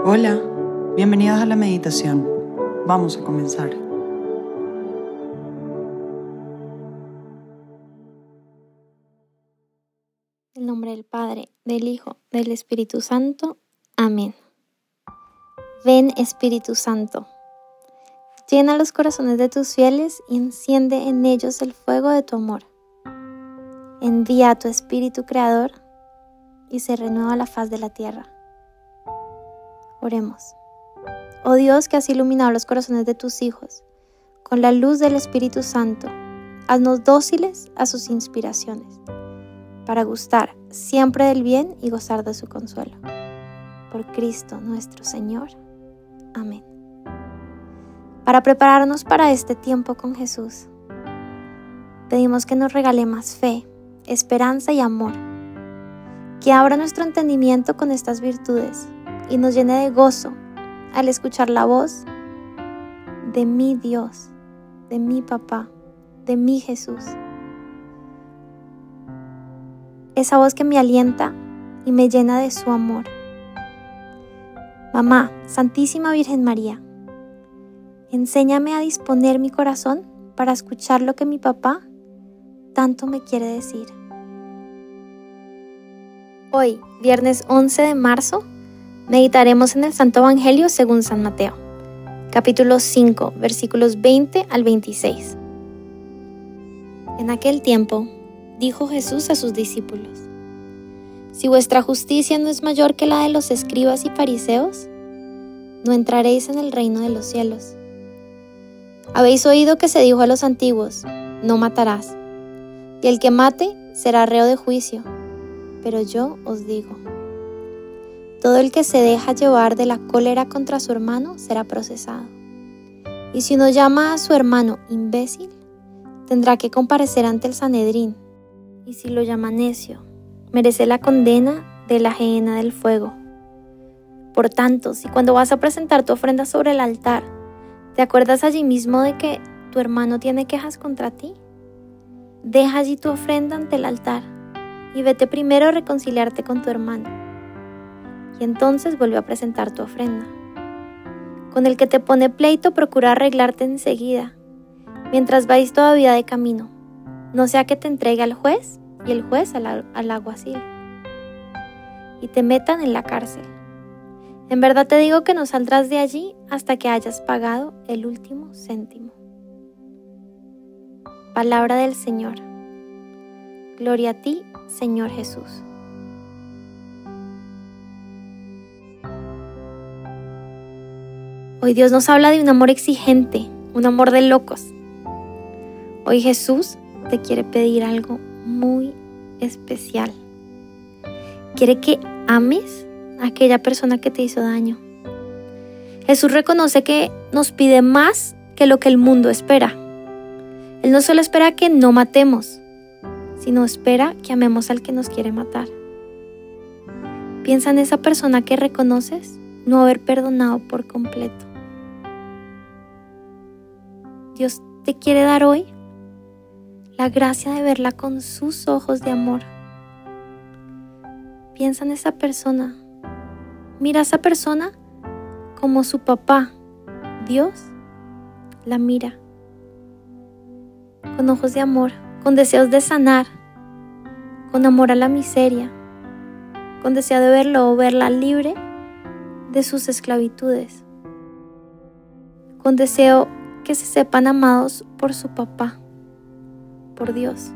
Hola, bienvenidos a la meditación. Vamos a comenzar. En el nombre del Padre, del Hijo, del Espíritu Santo. Amén. Ven, Espíritu Santo. Llena los corazones de tus fieles y enciende en ellos el fuego de tu amor. Envía a tu Espíritu Creador y se renueva la faz de la tierra. Oremos. Oh Dios, que has iluminado los corazones de tus hijos con la luz del Espíritu Santo, haznos dóciles a sus inspiraciones, para gustar siempre del bien y gozar de su consuelo. Por Cristo nuestro Señor. Amén. Para prepararnos para este tiempo con Jesús, pedimos que nos regale más fe, esperanza y amor, que abra nuestro entendimiento con estas virtudes y nos llene de gozo al escuchar la voz de mi Dios, de mi papá, de mi Jesús. Esa voz que me alienta y me llena de su amor. Mamá, Santísima Virgen María, enséñame a disponer mi corazón para escuchar lo que mi papá tanto me quiere decir. Hoy, viernes 11 de marzo, meditaremos en el Santo Evangelio según San Mateo, capítulo 5, versículos 20 al 26. En aquel tiempo, dijo Jesús a sus discípulos: Si vuestra justicia no es mayor que la de los escribas y fariseos, no entraréis en el reino de los cielos. Habéis oído que se dijo a los antiguos: no matarás, y el que mate será reo de juicio. Pero yo os digo, todo el que se deja llevar de la cólera contra su hermano será procesado. Y si uno llama a su hermano imbécil, tendrá que comparecer ante el Sanedrín. Y si lo llama necio, merece la condena de la gehenna del fuego. Por tanto, si cuando vas a presentar tu ofrenda sobre el altar, te acuerdas allí mismo de que tu hermano tiene quejas contra ti, deja allí tu ofrenda ante el altar y vete primero a reconciliarte con tu hermano. Y entonces vuelve a presentar tu ofrenda. Con el que te pone pleito, procura arreglarte enseguida, mientras vais todavía de camino, no sea que te entregue al juez y el juez al alguacil, y te metan en la cárcel. En verdad te digo que no saldrás de allí hasta que hayas pagado el último céntimo. Palabra del Señor. Gloria a ti, Señor Jesús. Hoy Dios nos habla de un amor exigente, un amor de locos. Hoy Jesús te quiere pedir algo muy especial. Quiere que ames a aquella persona que te hizo daño. Jesús reconoce que nos pide más que lo que el mundo espera. Él no solo espera que no matemos, sino espera que amemos al que nos quiere matar. Piensa en esa persona que reconoces no haber perdonado por completo. Dios te quiere dar hoy la gracia de verla con sus ojos de amor. Piensa en esa persona. Mira a esa persona como su papá, Dios, la mira. Con ojos de amor, con deseos de sanar, con amor a la miseria, con deseo de verlo o verla libre de sus esclavitudes, con deseo que se sepan amados por su papá, por Dios.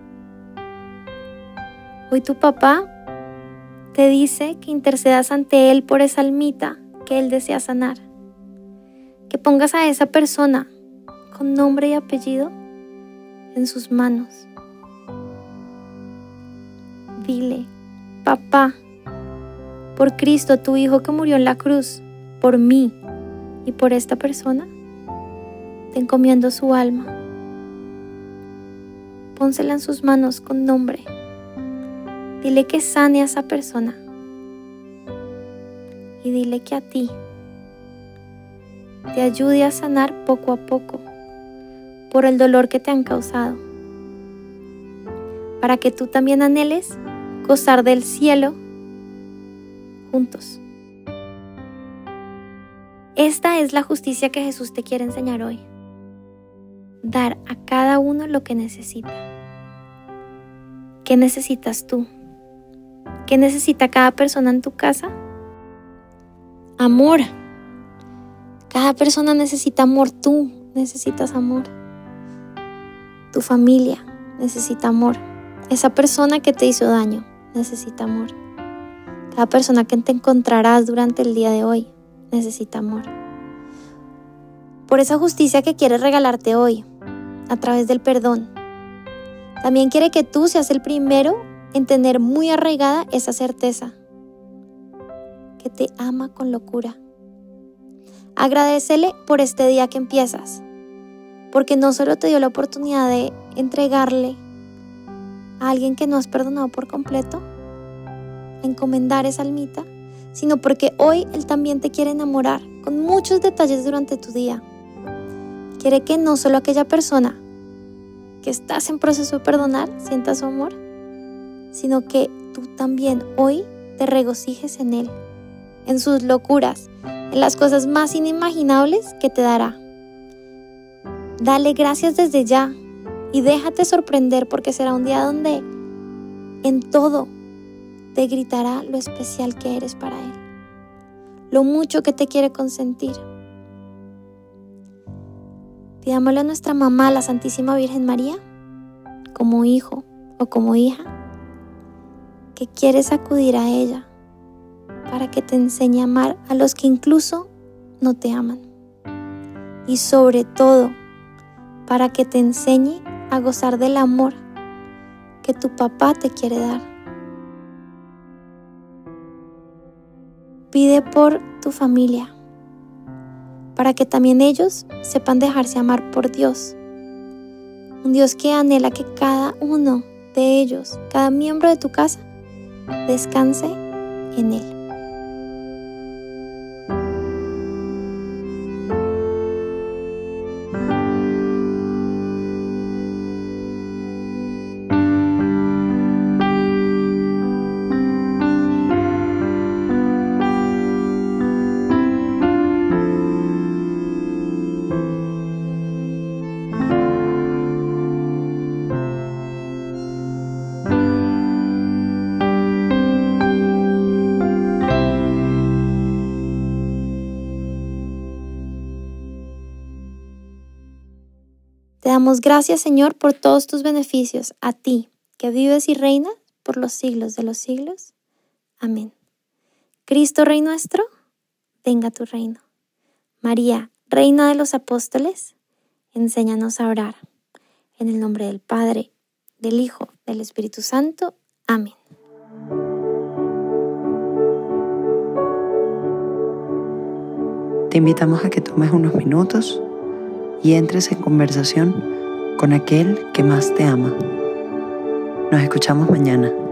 Hoy tu papá te dice que intercedas ante Él por esa almita que Él desea sanar, que pongas a esa persona con nombre y apellido en sus manos. Dile: papá, por Cristo, tu Hijo que murió en la cruz, por mí y por esta persona, te encomiendo su alma. Pónsela en sus manos con nombre. Dile que sane a esa persona. Y dile que a ti te ayude a sanar poco a poco por el dolor que te han causado, para que tú también anheles gozar del cielo juntos. Esta es la justicia que Jesús te quiere enseñar hoy. Dar a cada uno lo que necesita. ¿Qué necesitas tú? ¿Qué necesita cada persona en tu casa? Amor. Cada persona necesita amor. Tú necesitas amor. Tu familia necesita amor. Esa persona que te hizo daño necesita amor. Cada persona que te encontrarás durante el día de hoy necesita amor. Por esa justicia que quiere regalarte hoy, a través del perdón, también quiere que tú seas el primero en tener muy arraigada esa certeza, que te ama con locura. Agradécele por este día que empiezas, porque no solo te dio la oportunidad de entregarle a alguien que no has perdonado por completo, a encomendar esa almita, sino porque hoy Él también te quiere enamorar con muchos detalles durante tu día. Quiere que no solo aquella persona que estás en proceso de perdonar sienta su amor, sino que tú también hoy te regocijes en Él, en sus locuras, en las cosas más inimaginables que te dará. Dale gracias desde ya y déjate sorprender, porque será un día donde en todo te gritará lo especial que eres para Él, lo mucho que te quiere consentir. Pidámosle a nuestra mamá, la Santísima Virgen María, como hijo o como hija, que quieres acudir a ella para que te enseñe a amar a los que incluso no te aman. Y sobre todo, para que te enseñe a gozar del amor que tu papá te quiere dar. Pide por tu familia, para que también ellos sepan dejarse amar por Dios. Un Dios que anhela que cada uno de ellos, cada miembro de tu casa, descanse en Él. Te damos gracias, Señor, por todos tus beneficios, a ti, que vives y reinas por los siglos de los siglos. Amén. Cristo, Rey nuestro, venga tu reino. María, Reina de los Apóstoles, enséñanos a orar. En el nombre del Padre, del Hijo, del Espíritu Santo. Amén. Te invitamos a que tomes unos minutos y entres en conversación con aquel que más te ama. Nos escuchamos mañana.